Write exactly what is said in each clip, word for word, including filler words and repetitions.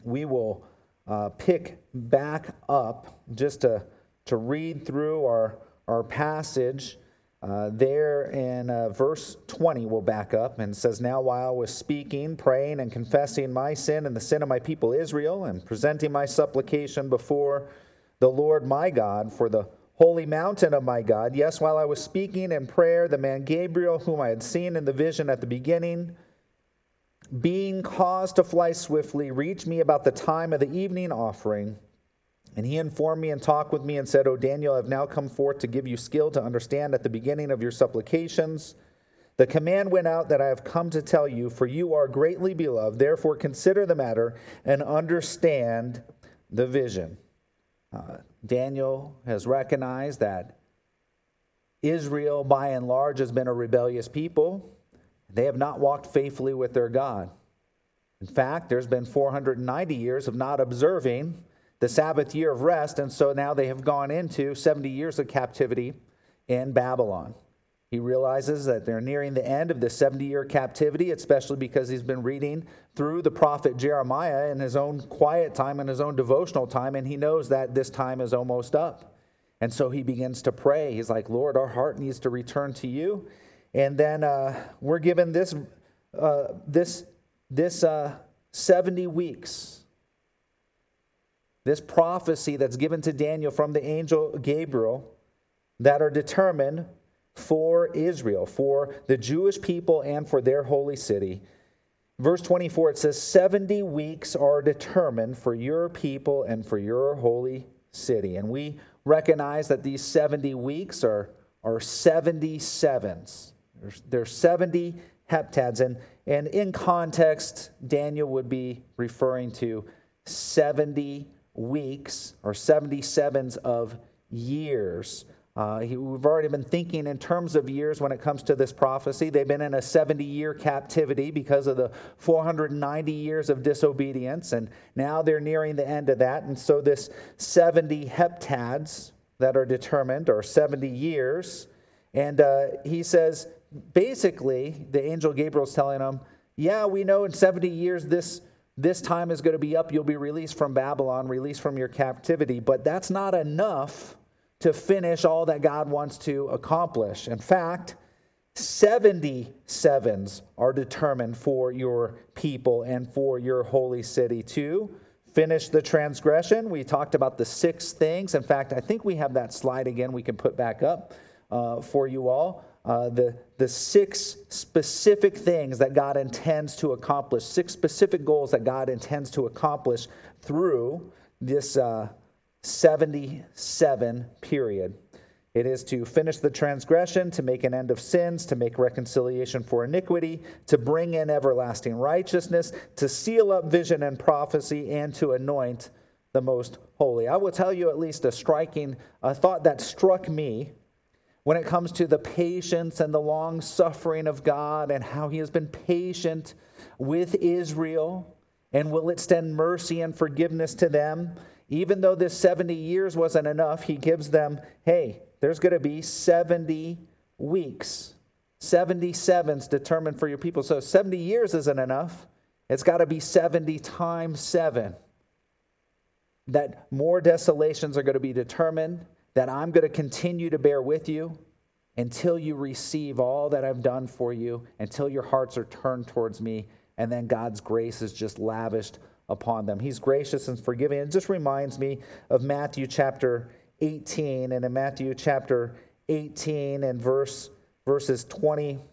we will uh, pick back up just to, to read through our, our passage. Uh, there in uh, verse twenty, we'll back up, and it says, "Now while I was speaking, praying, and confessing my sin and the sin of my people Israel, and presenting my supplication before the Lord my God for the holy mountain of my God, yes, while I was speaking in prayer, the man Gabriel, whom I had seen in the vision at the beginning, being caused to fly swiftly, reached me about the time of the evening offering. And he informed me and talked with me and said, O Daniel, I have now come forth to give you skill to understand at the beginning of your supplications. The command went out that I have come to tell you, for you are greatly beloved. Therefore consider the matter and understand the vision." Uh, Daniel has recognized that Israel, by and large, has been a rebellious people. They have not walked faithfully with their God. In fact, there's been four hundred ninety years of not observing the Sabbath year of rest, and so now they have gone into seventy years of captivity in Babylon. He realizes that they're nearing the end of this seventy-year captivity, especially because he's been reading through the prophet Jeremiah in his own quiet time, in his own devotional time, and he knows that this time is almost up. And so he begins to pray. He's like, Lord, our heart needs to return to you. And then uh, we're given this, uh, this, this uh, seventy weeks. This prophecy that's given to Daniel from the angel Gabriel that are determined for Israel, for the Jewish people and for their holy city. Verse twenty-four, it says, seventy weeks are determined for your people and for your holy city. And we recognize that these seventy weeks are, are seventy sevens. There's, there's seventy heptads. And, and in context, Daniel would be referring to seventy weeks or seventy sevens of years. Uh, he, we've already been thinking in terms of years when it comes to this prophecy. They've been in a seventy-year captivity because of the four hundred ninety years of disobedience, and now they're nearing the end of that. And so this seventy heptads that are determined are seventy years. And uh, he says, basically, the angel Gabriel's telling them, yeah, we know in seventy years this This time is going to be up. You'll be released from Babylon, released from your captivity. But that's not enough to finish all that God wants to accomplish. In fact, seventy sevens are determined for your people and for your holy city to finish the transgression. We talked about the six things. In fact, I think we have that slide again we can put back up uh, for you all. Uh, the, the six specific things that God intends to accomplish, six specific goals that God intends to accomplish through this uh, seventy-seven period. It is to finish the transgression, to make an end of sins, to make reconciliation for iniquity, to bring in everlasting righteousness, to seal up vision and prophecy, and to anoint the most holy. I will tell you at least a striking a thought that struck me when it comes to the patience and the long suffering of God and how he has been patient with Israel and will extend mercy and forgiveness to them. Even though this seventy years wasn't enough, he gives them, hey, there's going to be seventy weeks, seventy sevens determined for your people. So seventy years isn't enough. It's got to be seventy times seven. That more desolations are going to be determined, that I'm going to continue to bear with you until you receive all that I've done for you, until your hearts are turned towards me, and then God's grace is just lavished upon them. He's gracious and forgiving. It just reminds me of Matthew chapter eighteen, and in Matthew chapter eighteen and verse verses twenty-one,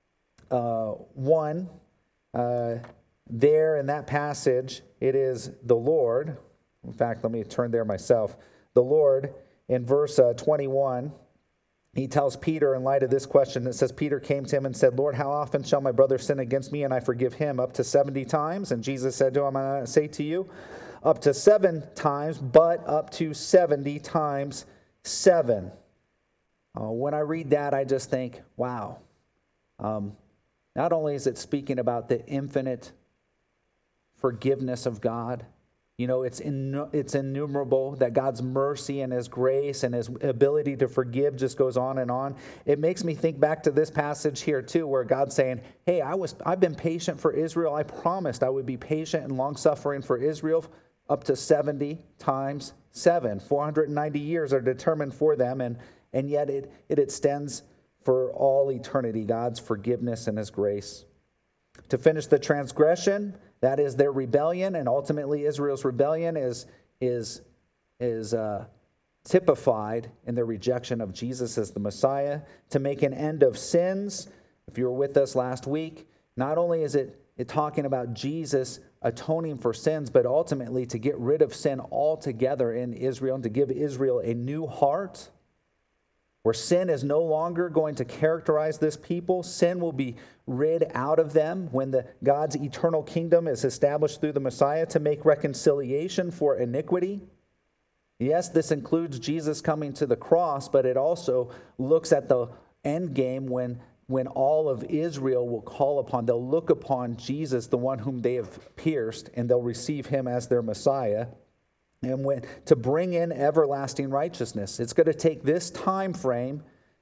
uh, there in that passage, it is the Lord. In fact, let me turn there myself. The Lord, in verse uh, twenty-one, he tells Peter, in light of this question, it says, Peter came to him and said, Lord, how often shall my brother sin against me and I forgive him? Up to seventy times? And Jesus said to him, I say to you, up to seven times, but up to seventy times seven. Uh, when I read that, I just think, wow. Um, not only is it speaking about the infinite forgiveness of God You know, it's in, it's innumerable that God's mercy and his grace and his ability to forgive just goes on and on. It makes me think back to this passage here too, where God's saying, hey, I was, I've been patient for Israel. I promised I would be patient and long-suffering for Israel up to seventy times seven. four hundred ninety years are determined for them, and, and yet it, it extends for all eternity, God's forgiveness and his grace. To finish the transgression, that is their rebellion, and ultimately Israel's rebellion is, is, is uh, typified in their rejection of Jesus as the Messiah. To make an end of sins, if you were with us last week, not only is it, it talking about Jesus atoning for sins, but ultimately to get rid of sin altogether in Israel and to give Israel a new heart, where sin is no longer going to characterize this people. Sin will be rid out of them when the God's eternal kingdom is established through the Messiah to make reconciliation for iniquity. Yes, this includes Jesus coming to the cross, but it also looks at the end game when, when all of Israel will call upon, they'll look upon Jesus, the one whom they have pierced, and they'll receive him as their Messiah. And when, to bring in everlasting righteousness. It's going to take this time frame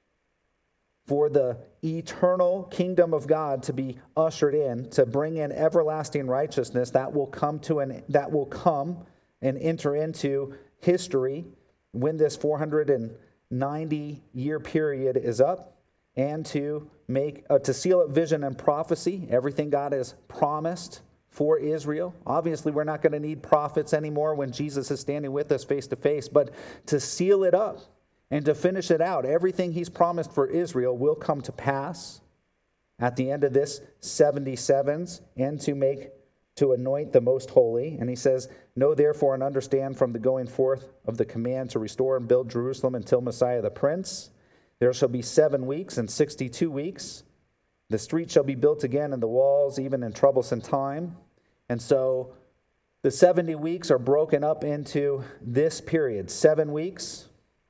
for the eternal kingdom of God to be ushered in, to bring in everlasting righteousness that will come to an that will come and enter into history when this four hundred ninety year period is up, and to make uh, to seal up vision and prophecy, everything God has promised for Israel. Obviously, we're not going to need prophets anymore when Jesus is standing with us face to face, but to seal it up and to finish it out, everything he's promised for Israel will come to pass at the end of this seventy-sevens, and to make, to anoint the most holy. And he says, know therefore and understand from the going forth of the command to restore and build Jerusalem until Messiah the Prince, there shall be seven weeks and sixty-two weeks. The street shall be built again, and the walls, even in troublesome time. And so the seventy weeks are broken up into this period. Seven weeks,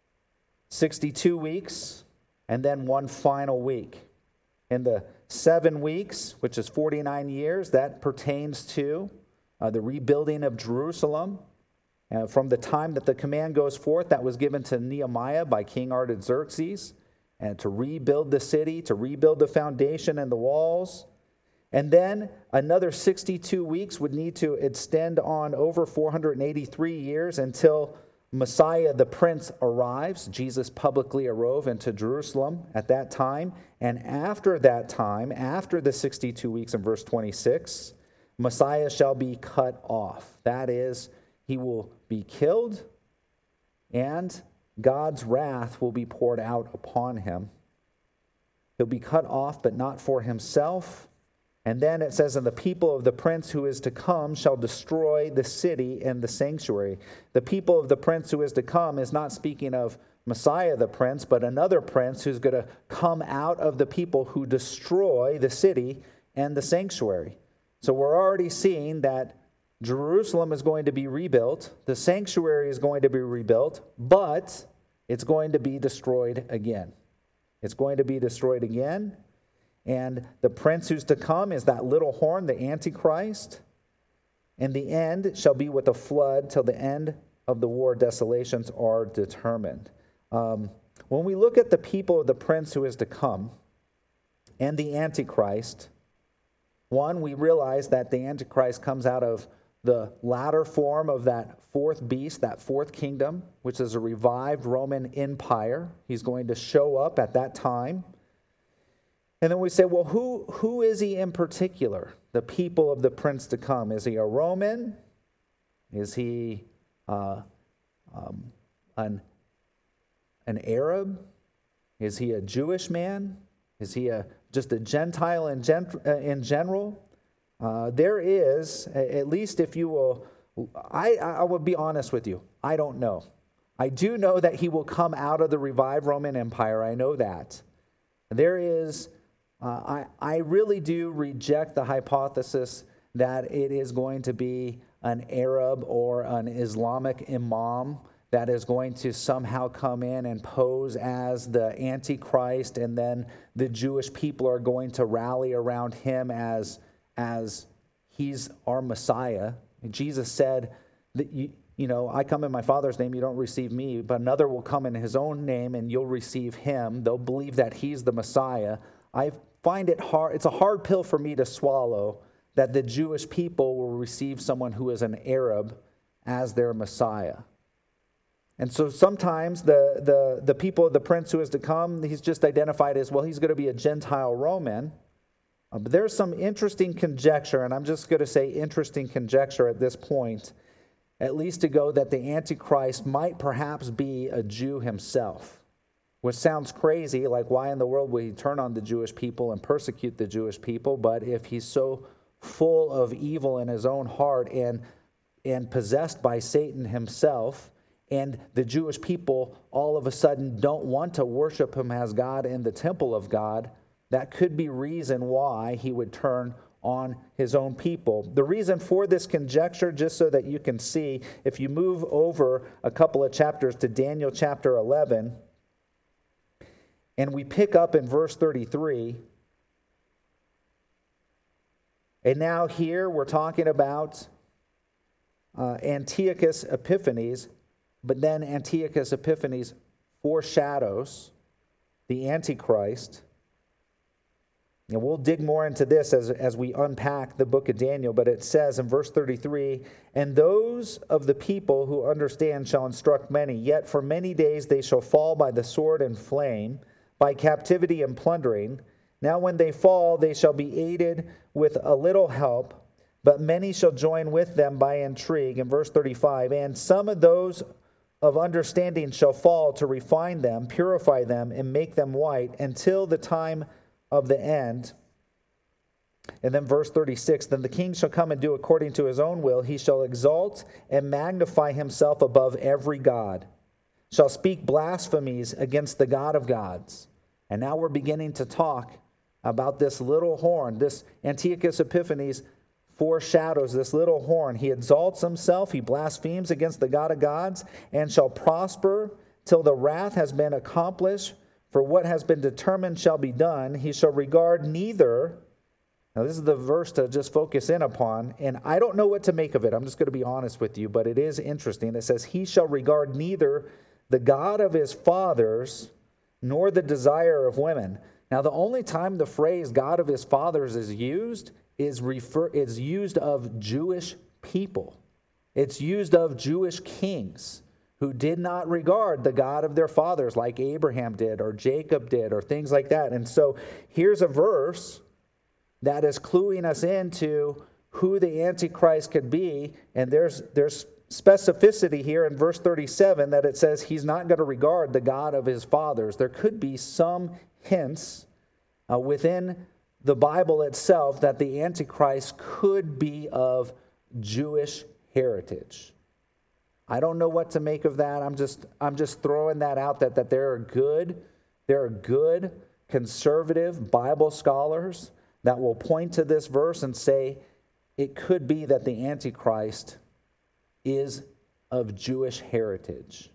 sixty-two weeks, and then one final week. In the seven weeks, which is forty-nine years, that pertains to uh, the rebuilding of Jerusalem. Uh, from the time that the command goes forth, that was given to Nehemiah by King Artaxerxes, and to rebuild the city, to rebuild the foundation and the walls. And then another sixty-two weeks would need to extend on over four hundred eighty-three years until Messiah the Prince arrives. Jesus publicly arose into Jerusalem at that time. And after that time, after the sixty-two weeks in verse twenty-six, Messiah shall be cut off. That is, he will be killed, and God's wrath will be poured out upon him. He'll be cut off, but not for himself. And then it says, and the people of the prince who is to come shall destroy the city and the sanctuary. The people of the prince who is to come is not speaking of Messiah the prince, but another prince who's going to come out of the people who destroy the city and the sanctuary. So we're already seeing that Jerusalem is going to be rebuilt. The sanctuary is going to be rebuilt, but it's going to be destroyed again. It's going to be destroyed again. And the prince who's to come is that little horn, the Antichrist. And the end shall be with a flood till the end of the war desolations are determined. Um, when we look at the people of the prince who is to come and the Antichrist, one, we realize that the Antichrist comes out of the latter form of that fourth beast, that fourth kingdom, which is a revived Roman Empire. He's going to show up at that time. And then we say, well, who, who is he in particular? The people of the prince to come. Is he a Roman? Is he uh, um, an, an Arab? Is he a Jewish man? Is he a just a Gentile in, gen, uh, in general? Uh, there is, at least if you will, I, I will be honest with you, I don't know. I do know that he will come out of the revived Roman Empire. I know that. There is, uh, I, I really do reject the hypothesis that it is going to be an Arab or an Islamic imam that is going to somehow come in and pose as the Antichrist, and then the Jewish people are going to rally around him as as he's our Messiah. And Jesus said that you, you know, I come in my Father's name, you don't receive me, but another will come in his own name and you'll receive him. They'll believe that he's the Messiah. I find it hard, it's a hard pill for me to swallow that the Jewish people will receive someone who is an Arab as their Messiah. And so sometimes the, the, the people, the prince who is to come, he's just identified as, well, he's going to be a Gentile Roman. Uh, but there's some interesting conjecture, and I'm just going to say interesting conjecture at this point, at least to go that the Antichrist might perhaps be a Jew himself, which sounds crazy, like why in the world would he turn on the Jewish people and persecute the Jewish people? But if he's so full of evil in his own heart and, and possessed by Satan himself, and the Jewish people all of a sudden don't want to worship him as God in the temple of God, that could be reason why he would turn on his own people. The reason for this conjecture, just so that you can see, if you move over a couple of chapters to Daniel chapter eleven, and we pick up in verse thirty-three, and now here we're talking about uh, Antiochus Epiphanes, but then Antiochus Epiphanes foreshadows the Antichrist. And we'll dig more into this as, as we unpack the book of Daniel, but it says in verse thirty-three, "And those of the people who understand shall instruct many, yet for many days they shall fall by the sword and flame, by captivity and plundering. Now when they fall, they shall be aided with a little help, but many shall join with them by intrigue." In verse thirty-five, "And some of those of understanding shall fall to refine them, purify them, and make them white until the time of the end." And then verse thirty-six, "Then the king shall come and do according to his own will. He shall exalt and magnify himself above every god, shall speak blasphemies against the God of gods." And now we're beginning to talk about this little horn. This Antiochus Epiphanes foreshadows this little horn. He exalts himself, he blasphemes against the God of gods, and shall prosper till the wrath has been accomplished. For what has been determined shall be done. He shall regard neither. Now this is the verse to just focus in upon, and I don't know what to make of it. I'm just going to be honest with you, but it is interesting. It says, "He shall regard neither the God of his fathers nor the desire of women." Now the only time the phrase God of his fathers is used is refer is used of Jewish people. It's used of Jewish kings who did not regard the God of their fathers like Abraham did or Jacob did or things like that. And so here's a verse that is cluing us into who the Antichrist could be. And there's there's specificity here in verse thirty-seven that it says he's not going to regard the God of his fathers. There could be some hints uh, within the Bible itself that the Antichrist could be of Jewish heritage. I don't know what to make of that. I'm just I'm just throwing that out that, that there are good, there are good conservative Bible scholars that will point to this verse and say it could be that the Antichrist is of Jewish heritage.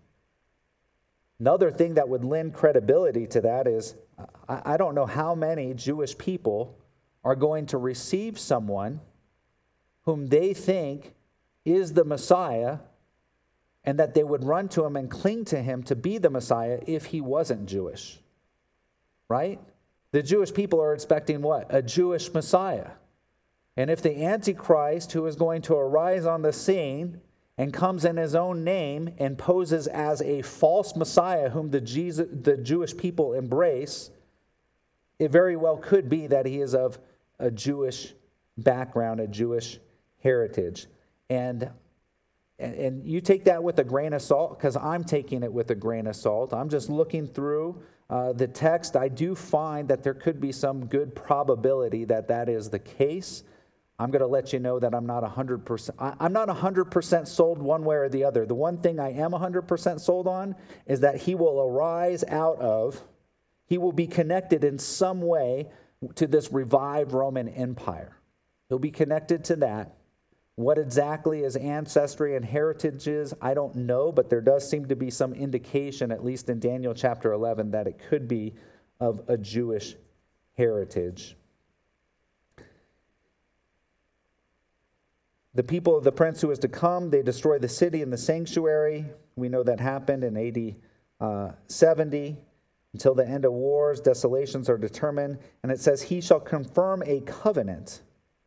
Another thing that would lend credibility to that is I, I don't know how many Jewish people are going to receive someone whom they think is the Messiah, and that they would run to him and cling to him to be the Messiah if he wasn't Jewish. Right? The Jewish people are expecting what? A Jewish Messiah. And if the Antichrist, who is going to arise on the scene and comes in his own name and poses as a false Messiah whom the, Jesus, the Jewish people embrace, it very well could be that he is of a Jewish background, a Jewish heritage. And And, and you take that with a grain of salt, because I'm taking it with a grain of salt. I'm just looking through uh, the text. I do find that there could be some good probability that that is the case. I'm going to let you know that I'm not one hundred percent. I, I'm not one hundred percent sold one way or the other. The one thing I am one hundred percent sold on is that he will arise out of, he will be connected in some way to this revived Roman Empire. He'll be connected to that. What exactly his ancestry and heritage is, I don't know, but there does seem to be some indication, at least in Daniel chapter eleven, that it could be of a Jewish heritage. the people of the prince who is to come, they destroy the city and the sanctuary. We know that happened in A D uh, seventy. Until the end of wars, desolations are determined. And it says, he shall confirm a covenant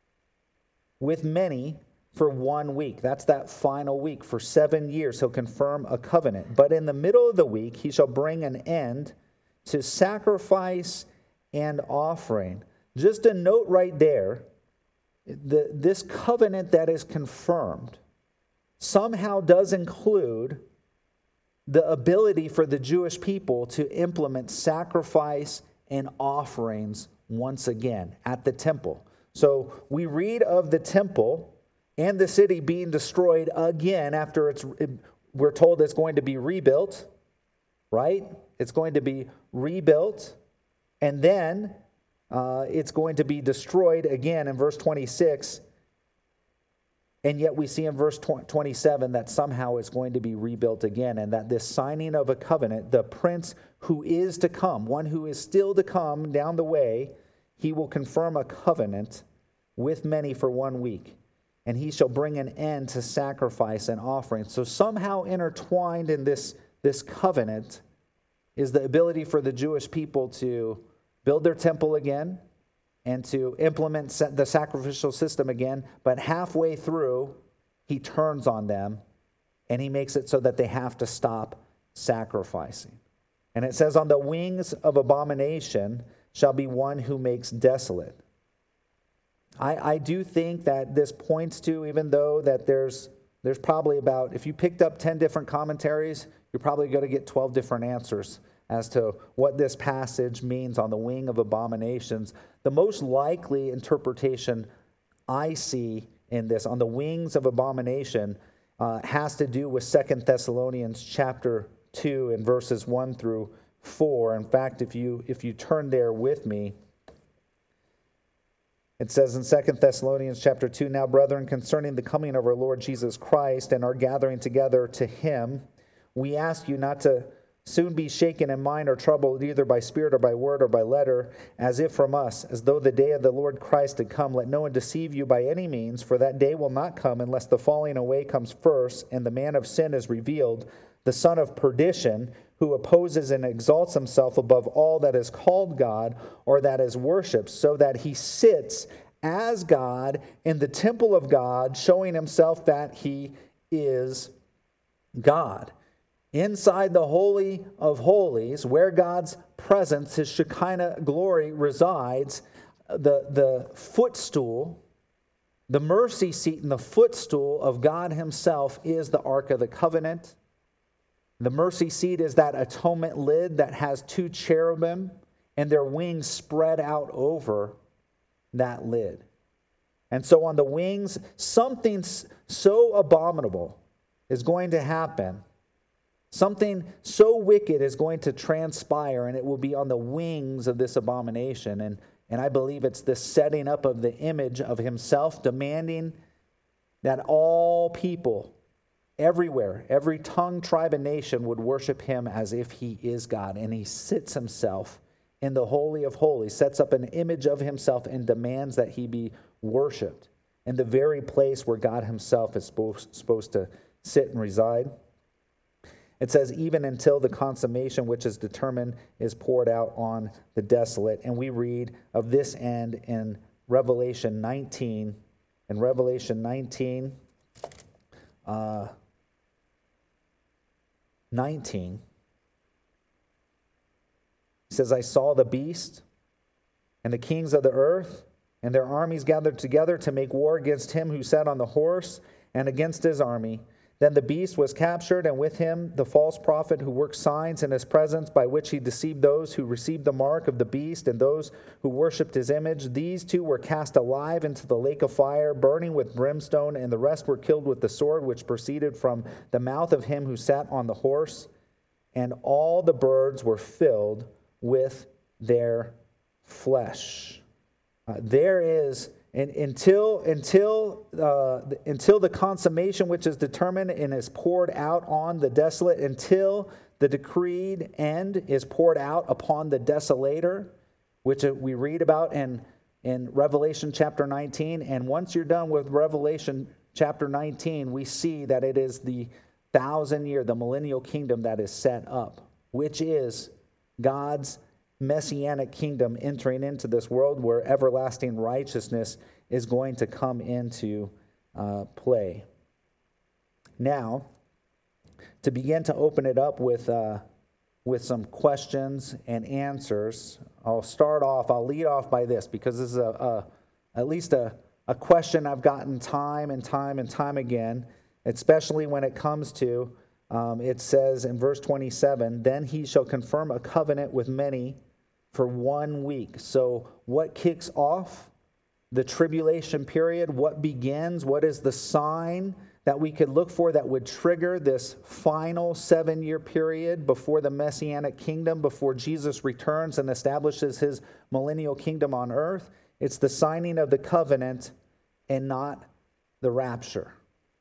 with many for one week. That's that final week. For seven years, he'll confirm a covenant. But in the middle of the week, he shall bring an end to sacrifice and offering. Just a note right there, the, this covenant that is confirmed somehow does include the ability for the Jewish people to implement sacrifice and offerings once again at the temple. So we read of the temple and the city being destroyed again after it's, we're told it's going to be rebuilt, right? It's going to be rebuilt, and then uh, it's going to be destroyed again in verse twenty-six. And yet we see in verse twenty-seven that somehow it's going to be rebuilt again, and that this signing of a covenant, the prince who is to come, one who is still to come down the way, he will confirm a covenant with many for one week, and he shall bring an end to sacrifice and offering. So somehow intertwined in this, this covenant is the ability for the Jewish people to build their temple again, and to implement the sacrificial system again, but halfway through, he turns on them, and he makes it so that they have to stop sacrificing. And it says, on the wings of abomination shall be one who makes desolate. I, I do think that this points to, even though that there's there's probably about, if you picked up ten different commentaries, you're probably going to get twelve different answers as to what this passage means on the wing of abominations. The most likely interpretation I see in this, on the wings of abomination, uh, has to do with Second Thessalonians chapter two and verses one through four. In fact, if you if you turn there with me, it says in Second Thessalonians chapter two, now brethren, concerning the coming of our Lord Jesus Christ and our gathering together to him, we ask you not to soon be shaken in mind or troubled either by spirit or by word or by letter, as if from us, as though the day of the Lord Christ had come. Let no one deceive you by any means, for that day will not come unless the falling away comes first, and the man of sin is revealed, the son of perdition, who opposes and exalts himself above all that is called God or that is worshipped, so that he sits as God in the temple of God, showing himself that he is God. Inside the Holy of Holies, where God's presence, his Shekinah glory resides, the, the footstool, the mercy seat and the footstool of God himself is the Ark of the Covenant. The mercy seat is that atonement lid that has two cherubim and their wings spread out over that lid. And so on the wings, something so abominable is going to happen. Something so wicked is going to transpire, and it will be on the wings of this abomination. And, and I believe it's this setting up of the image of himself, demanding that all people everywhere, every tongue, tribe, and nation would worship him as if he is God. And he sits himself in the Holy of Holies, sets up an image of himself, and demands that he be worshiped in the very place where God himself is supposed, supposed to sit and reside. It says, even until the consummation which is determined is poured out on the desolate. And we read of this end in Revelation nineteen. In Revelation nineteen, uh, nineteen, it says, I saw the beast and the kings of the earth and their armies gathered together to make war against him who sat on the horse and against his army. Then the beast was captured, and with him the false prophet who worked signs in his presence, by which he deceived those who received the mark of the beast and those who worshipped his image. These two were cast alive into the lake of fire, burning with brimstone, and the rest were killed with the sword which proceeded from the mouth of him who sat on the horse. And all the birds were filled with their flesh. Uh, there is... And until until uh, until the consummation which is determined and is poured out on the desolate, until the decreed end is poured out upon the desolator, which we read about in, in Revelation chapter nineteen. And once you're done with Revelation chapter nineteen, we see that it is the thousand year, the millennial kingdom that is set up, which is God's messianic kingdom entering into this world where everlasting righteousness is going to come into uh, play. Now, to begin to open it up with uh, with some questions and answers, I'll start off, I'll lead off by this, because this is a, a at least a, a question I've gotten time and time and time again, especially when it comes to, um, it says in verse twenty-seven, then he shall confirm a covenant with many for one week. So what kicks off the tribulation period? What begins? What is the sign that we could look for that would trigger this final seven-year period before the Messianic kingdom, before Jesus returns and establishes his millennial kingdom on earth? It's the signing of the covenant and not the rapture.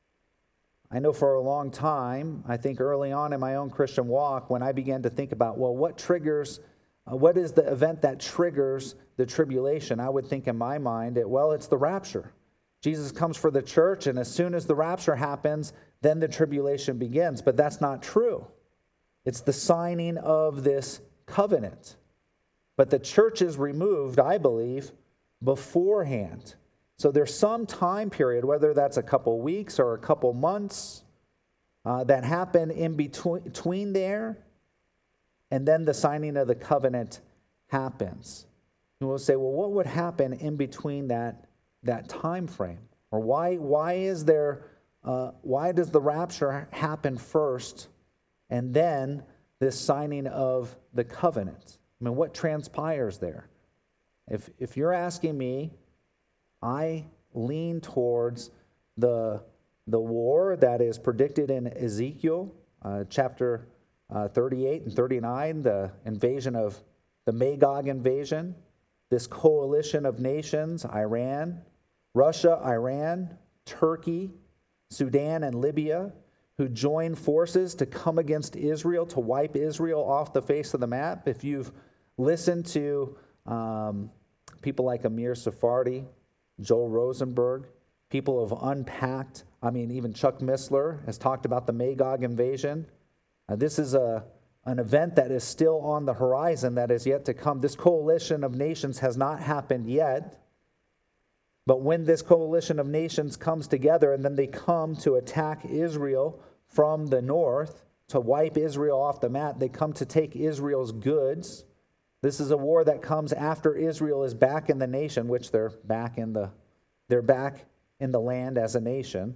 I know for a long time, I think early on in my own Christian walk, when I began to think about, well, what triggers, uh, what is the event that triggers the tribulation? I would think in my mind, it, well, it's the rapture. Jesus comes for the church, and as soon as the rapture happens, then the tribulation begins. But that's not true. It's the signing of this covenant. But the church is removed, I believe, beforehand. So there's some time period, whether that's a couple weeks or a couple months, uh, that happen in between, between there, and then the signing of the covenant happens. And we'll say, well, what would happen in between that that time frame? Or why why is there uh, why does the rapture happen first and then this signing of the covenant? I mean, what transpires there? If if you're asking me, I lean towards the the war that is predicted in Ezekiel uh, chapter uh, thirty-eight and thirty-nine, the invasion of the Magog invasion, this coalition of nations, Iran, Russia, Iran, Turkey, Sudan, and Libya, who join forces to come against Israel, to wipe Israel off the face of the map. If you've listened to um, people like Amir Sephardi, Joel Rosenberg, people have unpacked, I mean, even Chuck Missler has talked about the Magog invasion. Uh, this is a an event that is still on the horizon that is yet to come. This coalition of nations has not happened yet. But when this coalition of nations comes together and then they come to attack Israel from the north, to wipe Israel off the map, they come to take Israel's goods. This is a war that comes after Israel is back in the nation, which they're back in the they're back in the land as a nation.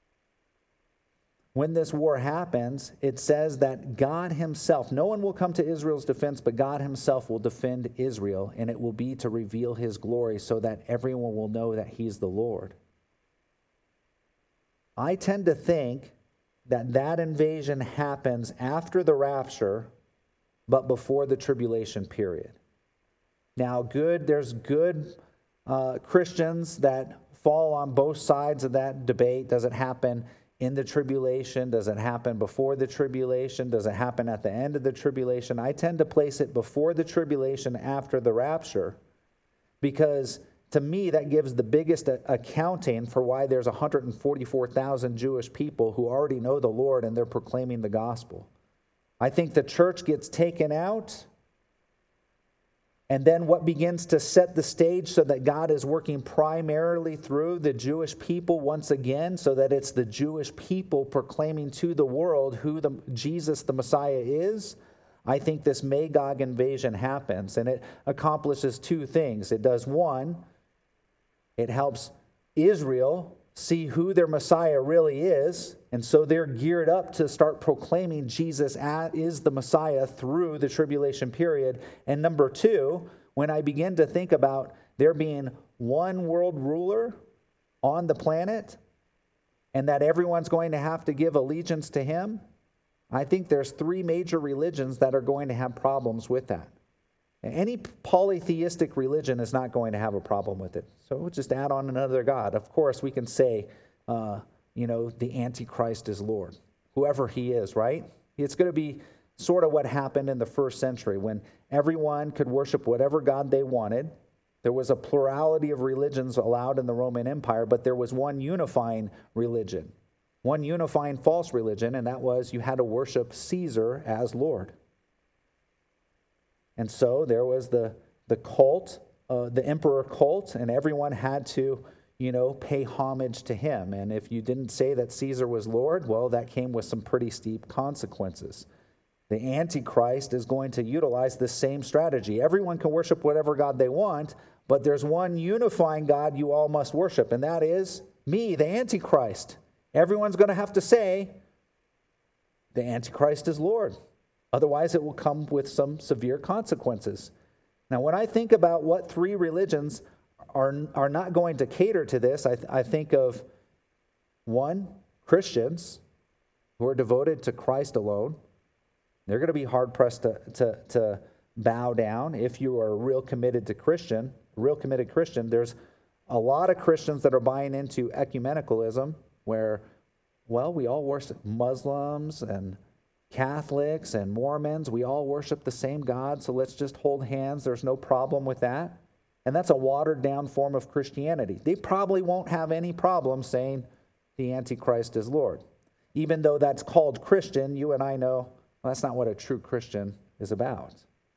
When this war happens, it says that God himself, no one will come to Israel's defense, but God himself will defend Israel, and it will be to reveal his glory so that everyone will know that he's the Lord. I tend to think that that invasion happens after the rapture, but before the tribulation period. Now, good, there's good uh, Christians that fall on both sides of that debate. Does it happen in the tribulation? Does it happen before the tribulation? Does it happen at the end of the tribulation? I tend to place it before the tribulation, after the rapture, because to me that gives the biggest accounting for why there's one hundred forty-four thousand Jewish people who already know the Lord and they're proclaiming the gospel. I think the church gets taken out, and then what begins to set the stage so that God is working primarily through the Jewish people once again, so that it's the Jewish people proclaiming to the world who the Jesus, the Messiah, is. I think this Magog invasion happens, and it accomplishes two things. It does one, it helps Israel see who their Messiah really is, and so they're geared up to start proclaiming Jesus is the Messiah through the tribulation period. And number two, when I begin to think about there being one world ruler on the planet and that everyone's going to have to give allegiance to him, I think there's three major religions that are going to have problems with that. Any polytheistic religion is not going to have a problem with it. So we'll just add on another God. Of course, we can say, uh, you know, the Antichrist is Lord, whoever he is, right? It's going to be sort of what happened in the first century when everyone could worship whatever God they wanted. There was a plurality of religions allowed in the Roman Empire, but there was one unifying religion, one unifying false religion, and that was you had to worship Caesar as Lord. And so there was the, the cult, uh, the emperor cult, and everyone had to, you know, pay homage to him. And if you didn't say that Caesar was Lord, well, that came with some pretty steep consequences. The Antichrist is going to utilize the same strategy. Everyone can worship whatever God they want, but there's one unifying God you all must worship, and that is me, the Antichrist. Everyone's going to have to say, the Antichrist is Lord. Otherwise, it will come with some severe consequences. Now, when I think about what three religions are, are not going to cater to this, I, I think of, one, Christians who are devoted to Christ alone. They're going to be hard-pressed to, to, to bow down if you are a real committed to Christian, real committed Christian. There's a lot of Christians that are buying into ecumenicalism where, well, we all worship Muslims and Catholics and Mormons. We all worship the same God, so let's just hold hands. There's no problem with that. And that's a watered-down form of Christianity. They probably won't have any problem saying the Antichrist is Lord. Even though that's called Christian, you and I know well, that's not what a true Christian is about.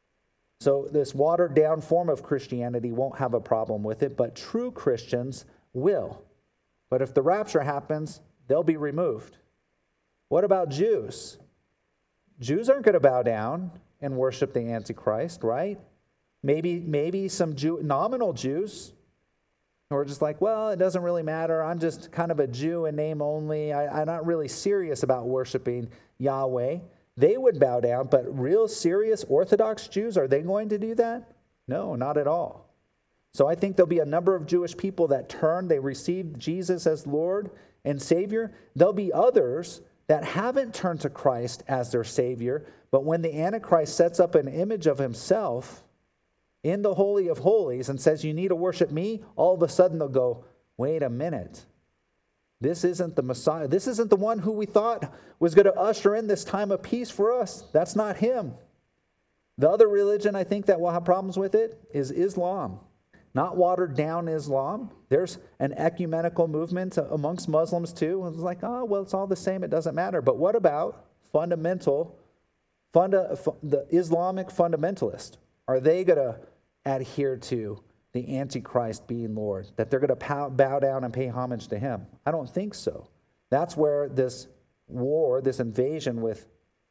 So this watered-down form of Christianity won't have a problem with it, but true Christians will. But if the rapture happens, they'll be removed. What about Jews? Jews aren't going to bow down and worship the Antichrist, right? Maybe, maybe some Jew, nominal Jews who are just like, well, it doesn't really matter. I'm just kind of a Jew in name only. I, I'm not really serious about worshiping Yahweh. They would bow down, but real serious Orthodox Jews, are they going to do that? No, not at all. So I think there'll be a number of Jewish people that turn, they receive Jesus as Lord and Savior. There'll be others that haven't turned to Christ as their Savior, but when the Antichrist sets up an image of himself in the Holy of Holies and says, you need to worship me, all of a sudden they'll go, wait a minute. This isn't the Messiah. This isn't the one who we thought was going to usher in this time of peace for us. That's not him. The other religion I think that will have problems with it is Islam. Not watered down Islam. There's an ecumenical movement amongst Muslims too. It's like, oh, well, it's all the same. It doesn't matter. But what about fundamental, funda, the Islamic fundamentalist? Are they going to adhere to the Antichrist being Lord, that they're going to bow down and pay homage to him? I don't think so. That's where this war, this invasion with,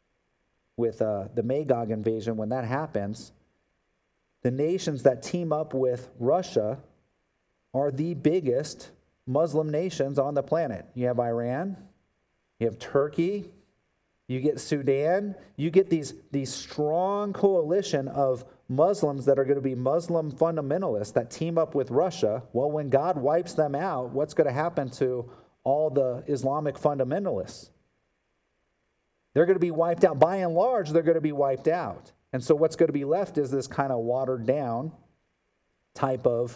with uh, the Magog invasion, when that happens, the nations that team up with Russia are the biggest Muslim nations on the planet. You have Iran, you have Turkey, you get Sudan, you get these, these strong coalition of Muslims that are going to be Muslim fundamentalists that team up with Russia. Well, when God wipes them out, what's going to happen to all the Islamic fundamentalists? They're going to be wiped out. By and large, they're going to be wiped out. And so what's going to be left is this kind of watered down type of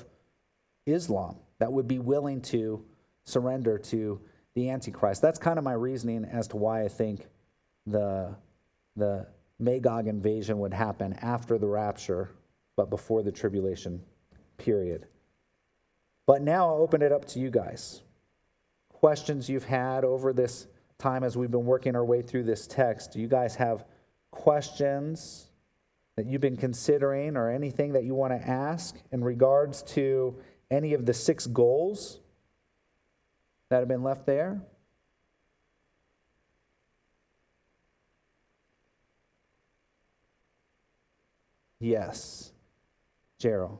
Islam that would be willing to surrender to the Antichrist. That's kind of my reasoning as to why I think the, the Magog invasion would happen after the rapture, but before the tribulation period. But now I'll open it up to you guys. Questions you've had over this time as we've been working our way through this text. Do you guys have questions that you've been considering or anything that you want to ask in regards to any of the six goals that have been left there? Yes. Gerald.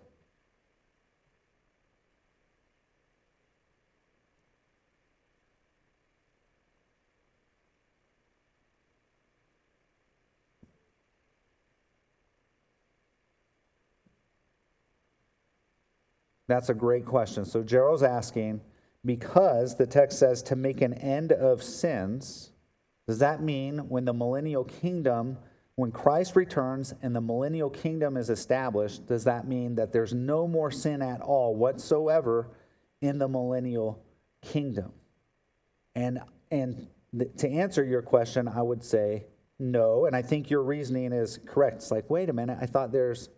That's a great question. So Gerald's asking, because the text says to make an end of sins, does that mean when the millennial kingdom, when Christ returns and the millennial kingdom is established, does that mean that there's no more sin at all whatsoever in the millennial kingdom? And and th- to answer your question, I would say no. And I think your reasoning is correct. It's like, wait a minute, I thought there's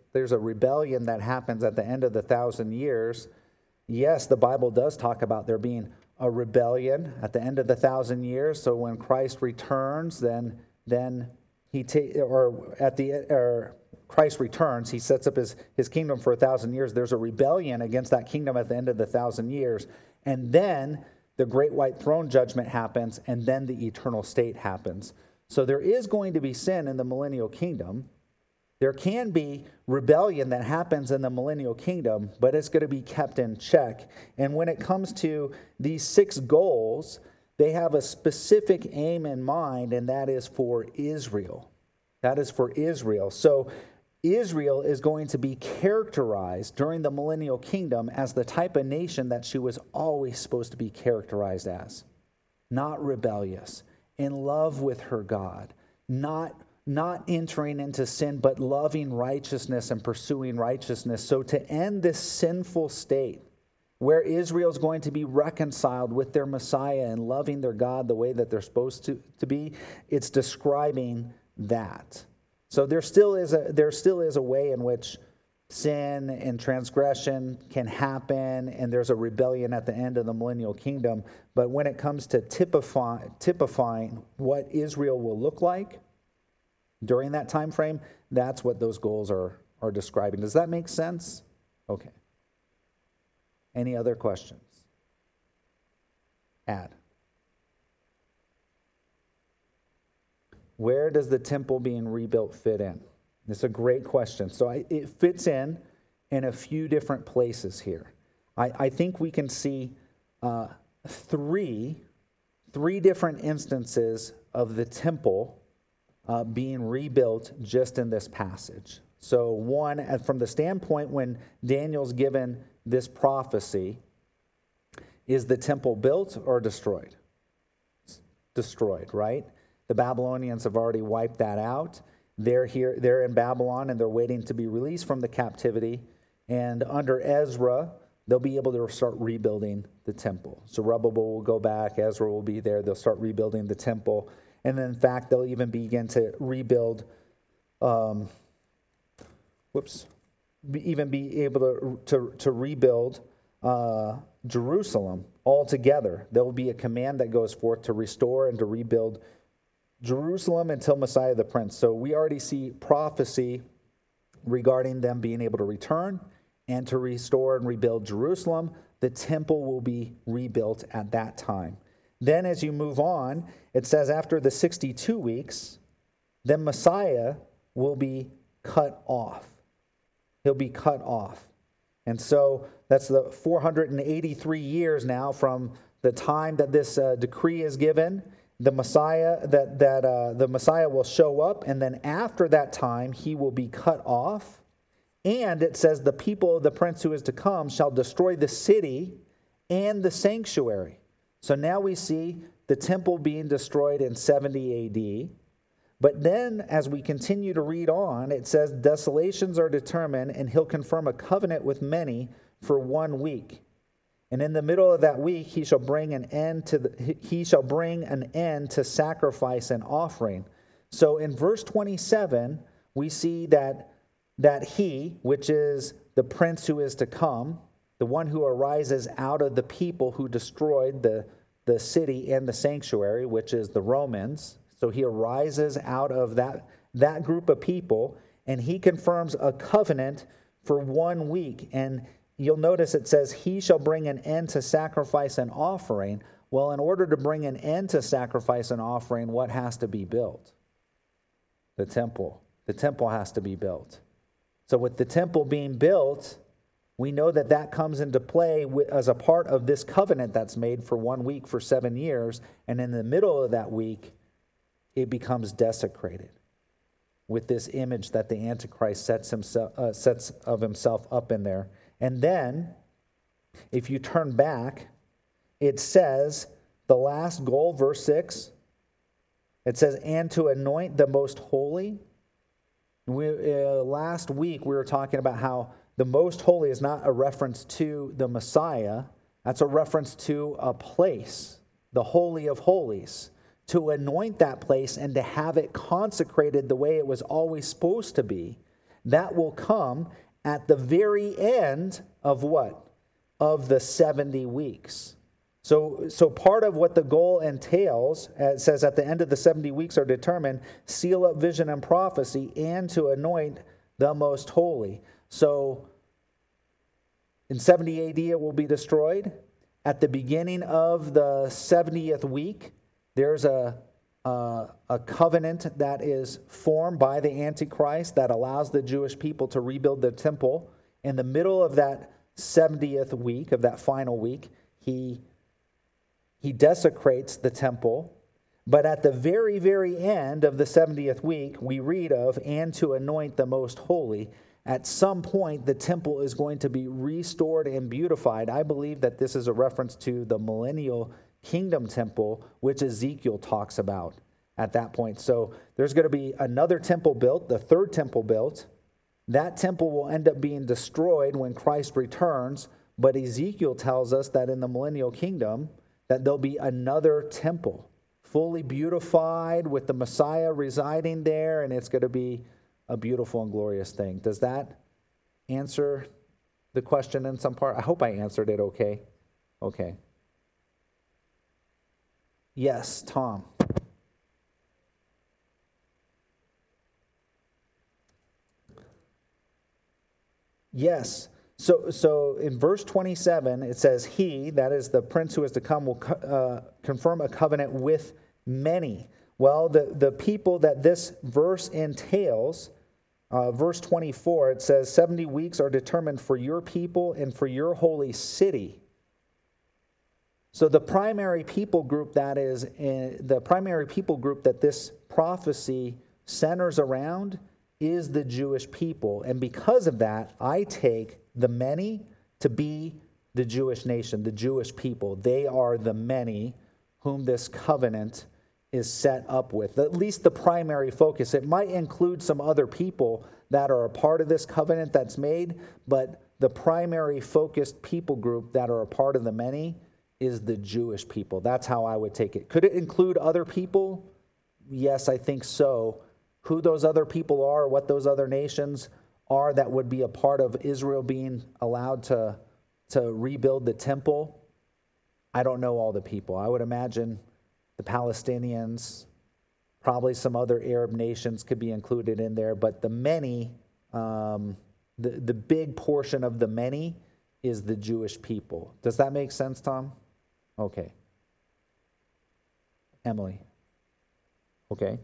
there's a rebellion that happens at the end of the thousand years, yes, the Bible does talk about there being a rebellion at the end of the thousand years. So when Christ returns, then then he ta- or at the or Christ returns, he sets up his, his kingdom for a thousand years. There's a rebellion against that kingdom at the end of the thousand years. And then the great white throne judgment happens, and then the eternal state happens. So there is going to be sin in the millennial kingdom. There can be rebellion that happens in the millennial kingdom, but it's going to be kept in check. And when it comes to these six goals, they have a specific aim in mind, and that is for Israel. That is for Israel. So Israel is going to be characterized during the millennial kingdom as the type of nation that she was always supposed to be characterized as. Not rebellious, in love with her God, not, not entering into sin, but loving righteousness and pursuing righteousness. So to end this sinful state, where Israel is going to be reconciled with their Messiah and loving their God the way that they're supposed to, to be, it's describing that. So there still is a there still is a way in which sin and transgression can happen, and there's a rebellion at the end of the millennial kingdom. But when it comes to typify, typifying what Israel will look like during that time frame, that's what those goals are, are describing. Does that make sense? Okay. Any other questions? Add. Where does the temple being rebuilt fit in? It's a great question. So I, it fits in in a few different places here. I, I think we can see uh, three, three different instances of the temple uh, being rebuilt just in this passage. So one, from the standpoint when Daniel's given this prophecy, is the temple built or destroyed? It's destroyed, right? The Babylonians have already wiped that out. They're here, they're in Babylon, and they're waiting to be released from the captivity. And under Ezra, they'll be able to start rebuilding the temple. So Zerubbabel will go back, Ezra will be there, they'll start rebuilding the temple. And then, in fact, they'll even begin to rebuild, um, whoops, be, even be able to, to, to rebuild uh, Jerusalem altogether. There will be a command that goes forth to restore and to rebuild Jerusalem until Messiah the Prince. So we already see prophecy regarding them being able to return and to restore and rebuild Jerusalem. The temple will be rebuilt at that time. Then as you move on, it says after the sixty-two weeks, then Messiah will be cut off. He'll be cut off. And so that's the four hundred eighty-three years now from the time that this uh, decree is given. The Messiah that that uh, the Messiah will show up, and then after that time he will be cut off. And it says the people of the prince who is to come shall destroy the city and the sanctuary. So now we see the temple being destroyed in seventy A D. But then as we continue to read on, it says desolations are determined, and he'll confirm a covenant with many for one week. And in the middle of that week, he shall bring an end to the, he shall bring an end to sacrifice and offering. So in verse twenty-seven, we see that that he, which is the prince who is to come, the one who arises out of the people who destroyed the, the city and the sanctuary, which is the Romans. So he arises out of that, that group of people, and he confirms a covenant for one week. And you'll notice it says, he shall bring an end to sacrifice and offering. Well, in order to bring an end to sacrifice and offering, what has to be built? The temple. The temple has to be built. So with the temple being built, we know that that comes into play as a part of this covenant that's made for one week for seven years. And in the middle of that week, it becomes desecrated with this image that the Antichrist sets himself uh, sets of himself up in there. And then, if you turn back, it says, the last goal, verse six, it says, and to anoint the most holy. We, uh, last week, we were talking about how the most holy is not a reference to the Messiah. That's a reference to a place, the Holy of Holies. To anoint that place and to have it consecrated the way it was always supposed to be. That will come at the very end of what? Of the seventy weeks. So, so part of what the goal entails, it says at the end of the seventy weeks are determined, seal up vision and prophecy, and to anoint the most holy. So in seventy A D it will be destroyed. At the beginning of the seventieth week, there's a, a, a covenant that is formed by the Antichrist that allows the Jewish people to rebuild the temple. In the middle of that seventieth week, of that final week, he, he desecrates the temple. But at the very, very end of the seventieth week, we read of, and to anoint the most holy. At some point, the temple is going to be restored and beautified. I believe that this is a reference to the millennial kingdom temple, which Ezekiel talks about at that point. So there's going to be another temple built, the third temple built. That temple will end up being destroyed when Christ returns. But Ezekiel tells us that in the millennial kingdom, that there'll be another temple, fully beautified with the Messiah residing there, and it's going to be a beautiful and glorious thing. Does that answer the question in some part? I hope I answered it okay. Okay. Yes, Tom. Yes. So, so in verse twenty-seven, it says, he, that is the prince who is to come, will co- uh, confirm a covenant with many. Well, the, the people that this verse entails, uh, verse twenty-four, it says, seventy weeks are determined for your people and for your holy city. So the primary people group that is, in, the primary people group that this prophecy centers around is the Jewish people. And because of that, I take the many to be the Jewish nation, the Jewish people. They are the many whom this covenant is set up with, at least the primary focus. It might include some other people that are a part of this covenant that's made, but the primary focused people group that are a part of the many is the Jewish people. That's how I would take it. Could it include other people? Yes, I think so. Who those other people are, what those other nations are that would be a part of Israel being allowed to, to rebuild the temple, I don't know all the people. I would imagine the Palestinians, probably some other Arab nations could be included in there, but the many, um, the, the big portion of the many is the Jewish people. Does that make sense, Tom? Okay. Emily. Okay.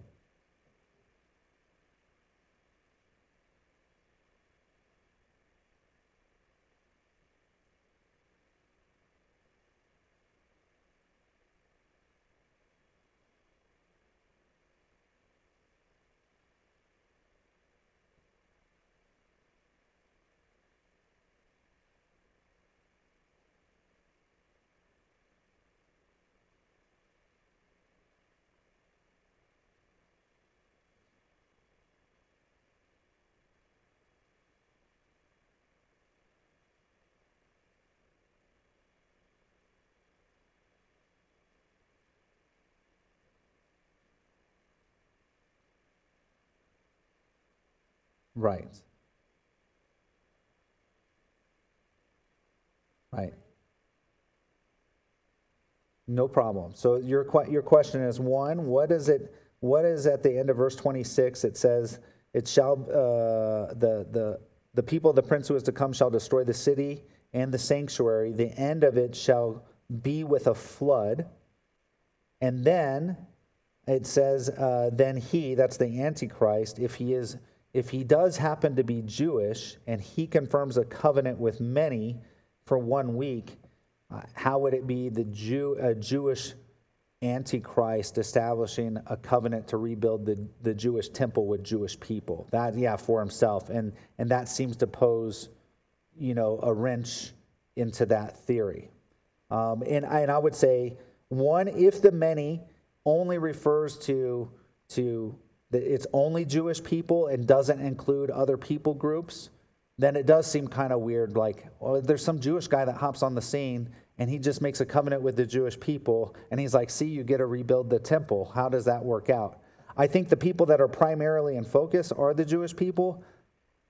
Right. Right. No problem. So your que- your question is, one, what is it? What is at the end of verse twenty-six? It says, "It shall uh, the the the people of the prince who is to come shall destroy the city and the sanctuary. The end of it shall be with a flood." And then it says, uh, "Then he," that's the Antichrist, if he is. If he does happen to be Jewish and he confirms a covenant with many for one week, uh, how would it be the Jew, a Jewish Antichrist establishing a covenant to rebuild the, the Jewish temple with Jewish people? That, yeah, for himself. And, and that seems to pose, you know, a wrench into that theory. Um, and, and I would say, one, if the many only refers to to it's only Jewish people and doesn't include other people groups, then it does seem kind of weird. Like, well, there's some Jewish guy that hops on the scene and he just makes a covenant with the Jewish people and he's like, see, you get to rebuild the temple. How does that work out? I think the people that are primarily in focus are the Jewish people,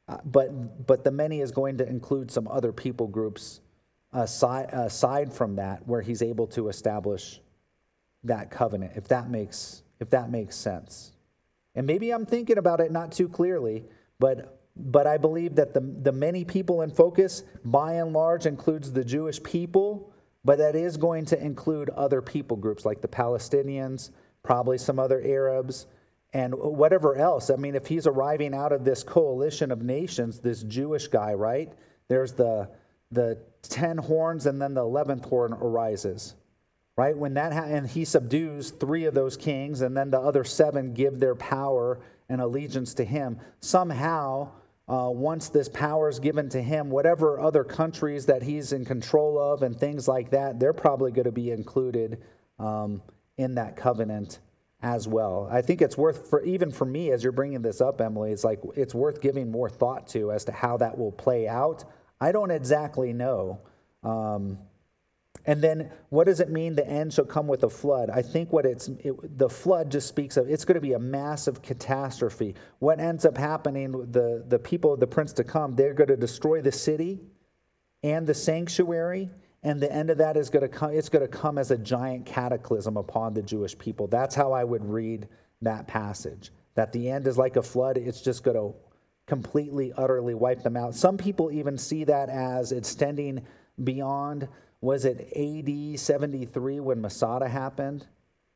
Uh, but but the many is going to include some other people groups aside, aside from that, where he's able to establish that covenant, if that makes if that makes sense. And maybe I'm thinking about it not too clearly, but but I believe that the the many people in focus, by and large, includes the Jewish people, but that is going to include other people groups like the Palestinians, probably some other Arabs, and whatever else. I mean, if he's arriving out of this coalition of nations, this Jewish guy, right? There's the the ten horns, and then the eleventh horn arises, right? When that ha- and he subdues three of those kings, and then the other seven give their power and allegiance to him. Somehow, uh, once this power is given to him, whatever other countries that he's in control of and things like that, they're probably going to be included um, in that covenant as well. I think it's worth, for even for me, as you're bringing this up, Emily, it's like it's worth giving more thought to as to how that will play out. I don't exactly know. Um, and then what does it mean the end shall come with a flood? I think what it's, it, the flood just speaks of, it's going to be a massive catastrophe. What ends up happening, the, the people of the prince to come, they're going to destroy the city and the sanctuary. And the end of that is going to come, it's going to come as a giant cataclysm upon the Jewish people. That's how I would read that passage. That the end is like a flood. It's just going to completely, utterly wipe them out. Some people even see that as extending beyond, was it A D seventy-three when Masada happened?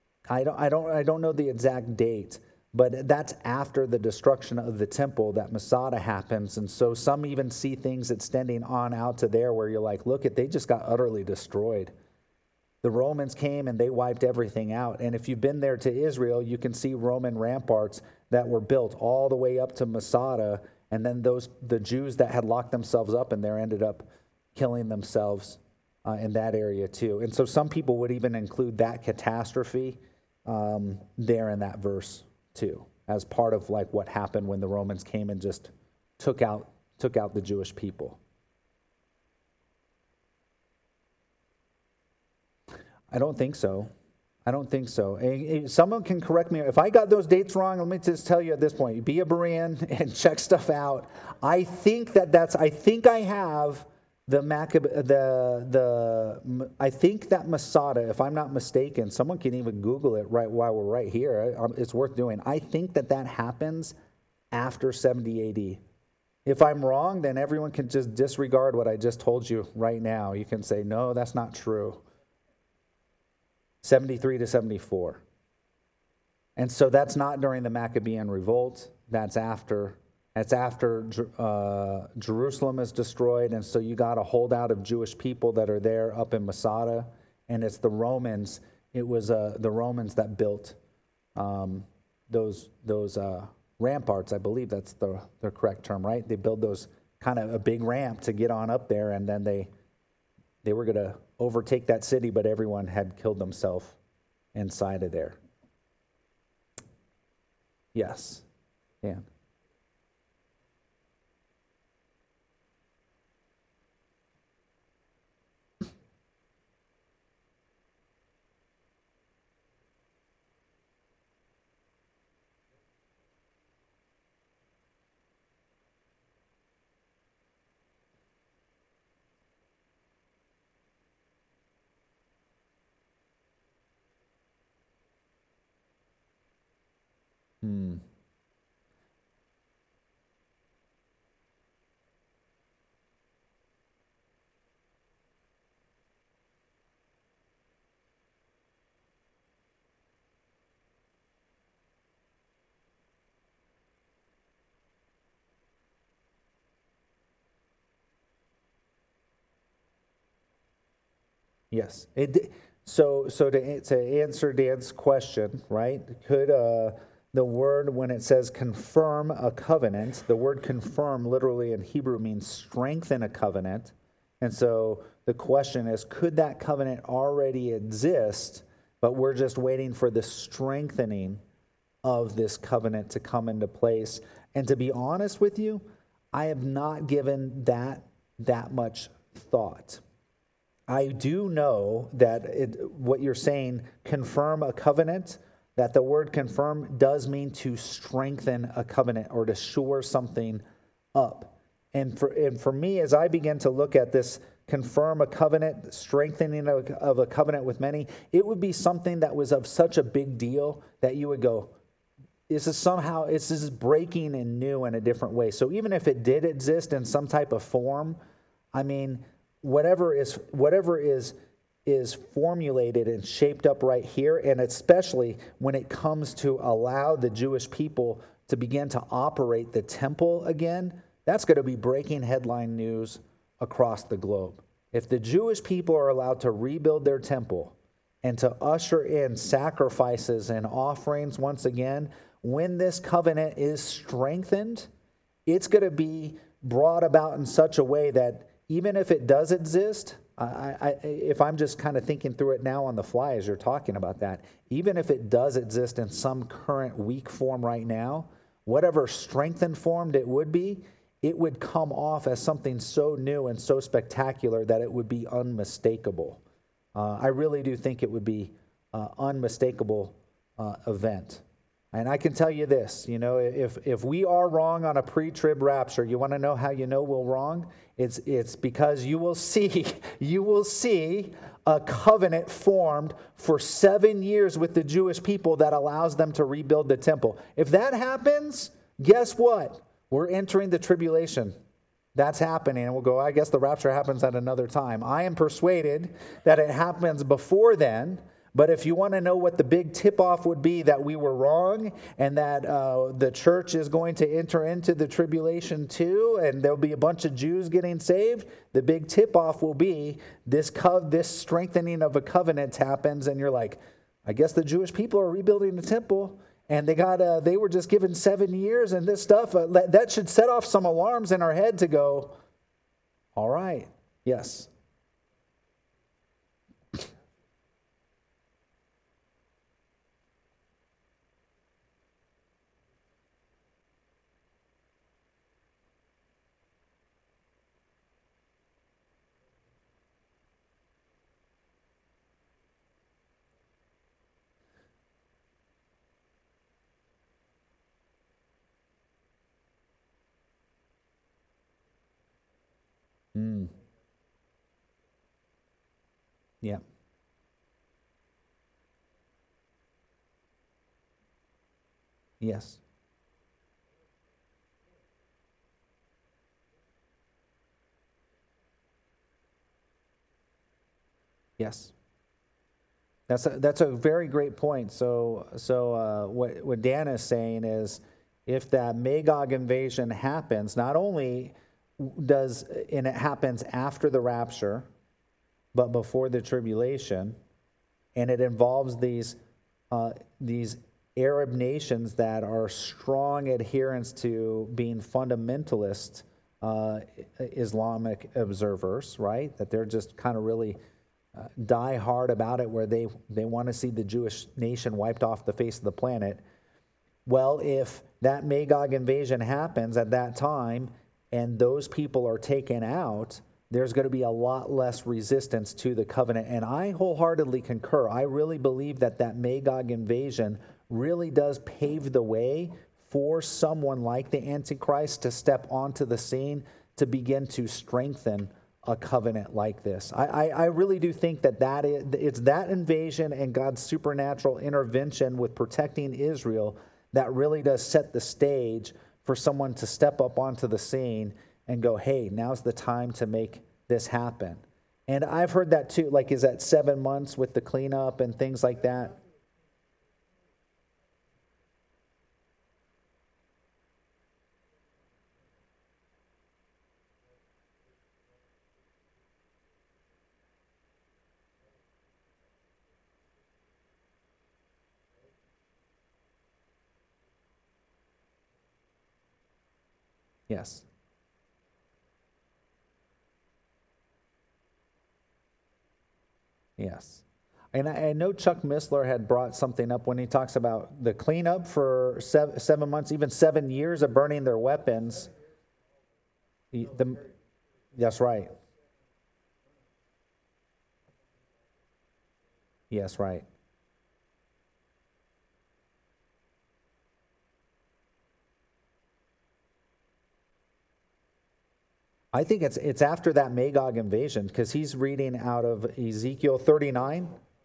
I don't, I don't, I don't know the exact date, but that's after the destruction of the temple that Masada happens. And so some even see things extending on out to there where you're like, look, at they just got utterly destroyed. The Romans came and they wiped everything out. And if you've been there to Israel, you can see Roman ramparts that were built all the way up to Masada. And then those the Jews that had locked themselves up in there ended up killing themselves uh, in that area too. And so some people would even include that catastrophe um, there in that verse too, as part of like what happened when the Romans came and just took out took out the Jewish people. I don't think so. I don't think so. Someone can correct me. If I got those dates wrong, let me just tell you at this point, be a Berean and check stuff out. I think that that's, I think I have the Maccab, the, the, I think that Masada, if I'm not mistaken, someone can even Google it right while we're right here. It's worth doing. I think that that happens after seventy A D. If I'm wrong, then everyone can just disregard what I just told you right now. You can say, no, that's not true. seventy-three to seventy-four. And so that's not during the Maccabean revolt. That's after. That's after uh, Jerusalem is destroyed. And so you got a holdout of Jewish people that are there up in Masada. And it's the Romans. It was uh, the Romans that built um, those those uh, ramparts. I believe that's the, the correct term, right? They build those kind of a big ramp to get on up there. And then they they were going to overtake that city, but everyone had killed themselves inside of there. Yes, Dan. Hmm. Yes. It, so so to, to answer Dan's question, right, could uh, the word, when it says confirm a covenant, the word confirm literally in Hebrew means strengthen a covenant. And so the question is, could that covenant already exist, but we're just waiting for the strengthening of this covenant to come into place? And to be honest with you, I have not given that that much thought. I do know that it, what you're saying, confirm a covenant, that the word confirm does mean to strengthen a covenant or to shore something up. And for, and for me, as I begin to look at this, confirm a covenant, strengthening of, of a covenant with many, it would be something that was of such a big deal that you would go, this is somehow, this is breaking and new in a different way. So even if it did exist in some type of form, I mean, whatever is whatever is is formulated and shaped up right here, and especially when it comes to allow the Jewish people to begin to operate the temple again, that's going to be breaking headline news across the globe. If the Jewish people are allowed to rebuild their temple and to usher in sacrifices and offerings once again, when this covenant is strengthened, it's going to be brought about in such a way that even if it does exist, I, I, if I'm just kind of thinking through it now on the fly as you're talking about that, even if it does exist in some current weak form right now, whatever strengthened form it would be, it would come off as something so new and so spectacular that it would be unmistakable. Uh, I really do think it would be an unmistakable uh, event. And I can tell you this, you know, if if we are wrong on a pre-trib rapture, you want to know how you know we're wrong? It's it's because you will see, you will see a covenant formed for seven years with the Jewish people that allows them to rebuild the temple. If that happens, guess what? We're entering the tribulation. That's happening. And we'll go, I guess the rapture happens at another time. I am persuaded that it happens before then. But if you want to know what the big tip-off would be that we were wrong and that uh, the church is going to enter into the tribulation too, and there'll be a bunch of Jews getting saved, the big tip-off will be this co- this strengthening of a covenant happens, and you're like, I guess the Jewish people are rebuilding the temple, and they got uh, they were just given seven years and this stuff. Uh, that should set off some alarms in our head to go, all right, yes. Mm. Yeah. Yes. Yes. That's a, that's a very great point. So so uh, what what Dan is saying is, if that Magog invasion happens, not only does and it happens after the rapture, but before the tribulation, and it involves these uh, these Arab nations that are strong adherents to being fundamentalist uh, Islamic observers, right? That they're just kind of really uh, die hard about it, where they, they want to see the Jewish nation wiped off the face of the planet. Well, if that Magog invasion happens at that time and those people are taken out, there's going to be a lot less resistance to the covenant. And I wholeheartedly concur. I really believe that that Magog invasion really does pave the way for someone like the Antichrist to step onto the scene to begin to strengthen a covenant like this. I, I, I really do think that, that is, it's that invasion and God's supernatural intervention with protecting Israel that really does set the stage for someone to step up onto the scene and go, hey, now's the time to make this happen. And I've heard that too, like, is that seven months with the cleanup and things like that? Yes. Yes. And I, I know Chuck Missler had brought something up when he talks about the cleanup for seven, seven months, even seven years of burning their weapons. The, the, that's right. Yes, right. I think it's it's after that Magog invasion, because he's reading out of Ezekiel thirty-nine.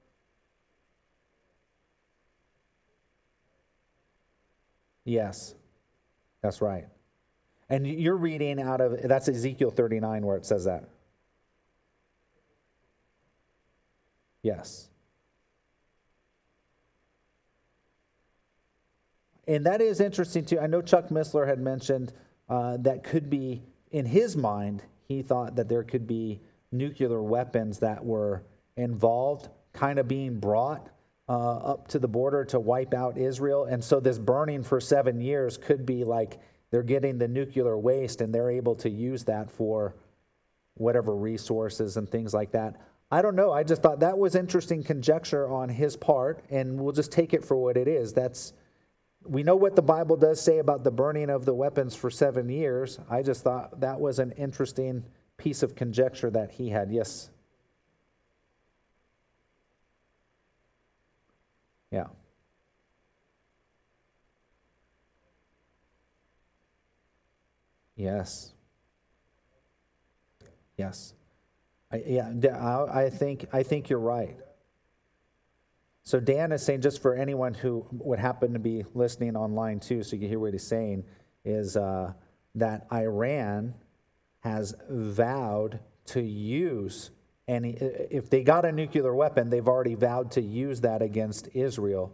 Yes, that's right. And you're reading out of, that's Ezekiel thirty-nine where it says that. Yes. And that is interesting too. I know Chuck Missler had mentioned uh, that could be, in his mind, he thought that there could be nuclear weapons that were involved, kind of being brought uh, up to the border to wipe out Israel. And so this burning for seven years could be like they're getting the nuclear waste and they're able to use that for whatever resources and things like that. I don't know. I just thought that was interesting conjecture on his part, and we'll just take it for what it is. That's, we know what the Bible does say about the burning of the weapons for seven years. I just thought that was an interesting piece of conjecture that he had. Yes. Yeah. Yes. Yes. I, yeah, I, I think I think you're right. So Dan is saying, just for anyone who would happen to be listening online too, so you can hear what he's saying, is uh, that Iran has vowed to use any, if they got a nuclear weapon, they've already vowed to use that against Israel.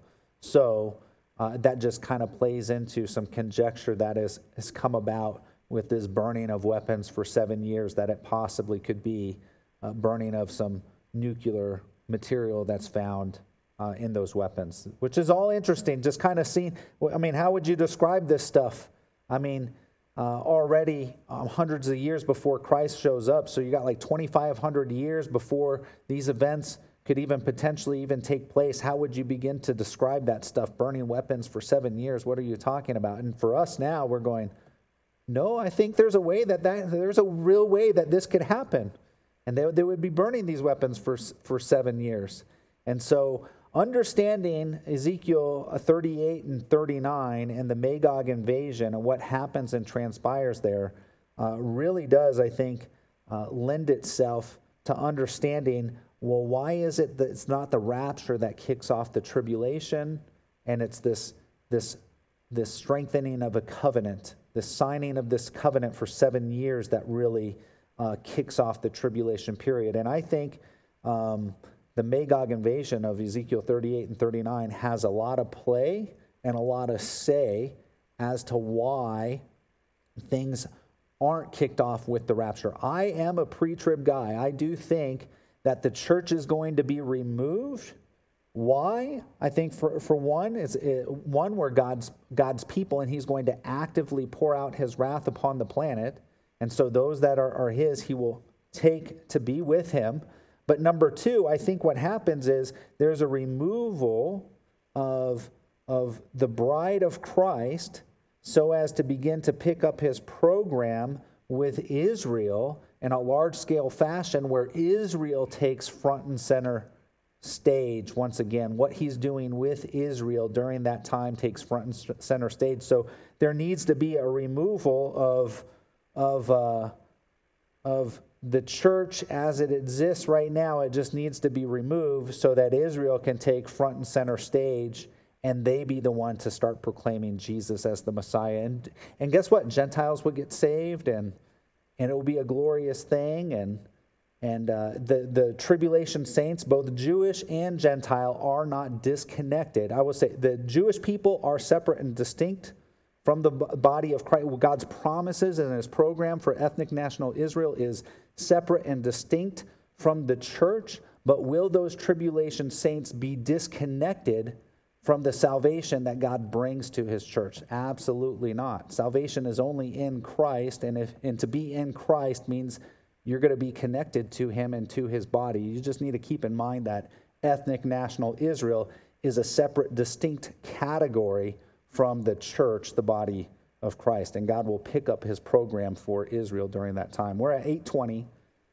So uh, that just kind of plays into some conjecture that is, has come about with this burning of weapons for seven years, that it possibly could be a burning of some nuclear material that's found uh, in those weapons, which is all interesting. Just kind of seeing, I mean, how would you describe this stuff? I mean, uh, already um, hundreds of years before Christ shows up, so you got like twenty-five hundred years before these events could even potentially even take place. How would you begin to describe that stuff? Burning weapons for seven years, what are you talking about? And for us now, we're going, no, I think there's a way that, that there's a real way that this could happen. And they, they would be burning these weapons for, for seven years. And so understanding Ezekiel thirty-eight and thirty-nine and the Magog invasion and what happens and transpires there uh, really does, I think, uh, lend itself to understanding, well, why is it that it's not the rapture that kicks off the tribulation, and it's this, this, this strengthening of a covenant, the signing of this covenant for seven years that really uh, kicks off the tribulation period. And I think um, the Magog invasion of Ezekiel thirty-eight and thirty-nine has a lot of play and a lot of say as to why things aren't kicked off with the rapture. I am a pre-trib guy. I do think that the church is going to be removed. Why? I think for, for one, it's it, one, we're God's, God's people, and he's going to actively pour out his wrath upon the planet. And so those that are, are his, he will take to be with him. But number two, I think what happens is there's a removal of, of the bride of Christ so as to begin to pick up his program with Israel in a large-scale fashion, where Israel takes front and center stage once again. What he's doing with Israel during that time takes front and center stage. So there needs to be a removal of, of, uh, of the church as it exists right now. It just needs to be removed so that Israel can take front and center stage, and they be the one to start proclaiming Jesus as the Messiah. And and guess what? Gentiles will get saved, and and it will be a glorious thing. And and uh, the, the tribulation saints, both Jewish and Gentile, are not disconnected. I will say the Jewish people are separate and distinct from the body of Christ. God's promises and his program for ethnic national Israel is separate and distinct from the church. But will those tribulation saints be disconnected from the salvation that God brings to his church? Absolutely not. Salvation is only in Christ, and if and to be in Christ means you're going to be connected to him and to his body. You just need to keep in mind that ethnic national Israel is a separate, distinct category from the church, the body of Christ. And God will pick up his program for Israel during that time. We're at eight twenty,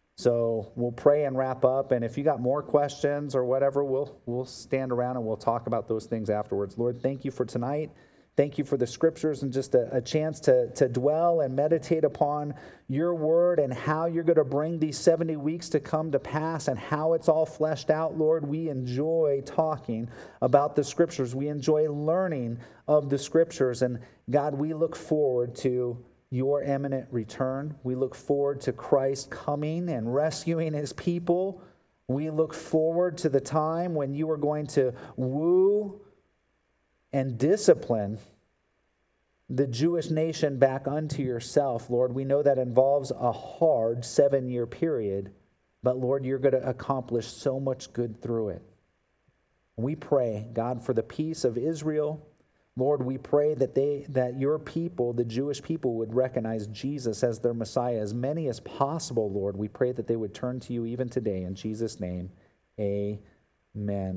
so we'll pray and wrap up. And if you got more questions or whatever, we'll we'll stand around and we'll talk about those things afterwards. Lord, thank you for tonight. Thank you for the scriptures and just a, a chance to, to dwell and meditate upon your word and how you're going to bring these seventy weeks to come to pass and how it's all fleshed out, Lord. We enjoy talking about the scriptures. We enjoy learning of the scriptures. And God, we look forward to your imminent return. We look forward to Christ coming and rescuing his people. We look forward to the time when you are going to woo and discipline the Jewish nation back unto yourself, Lord. We know that involves a hard seven-year period, but Lord, you're going to accomplish so much good through it. We pray, God, for the peace of Israel. Lord, we pray that they, that your people, the Jewish people, would recognize Jesus as their Messiah, as many as possible, Lord. We pray that they would turn to you even today. In Jesus' name, amen.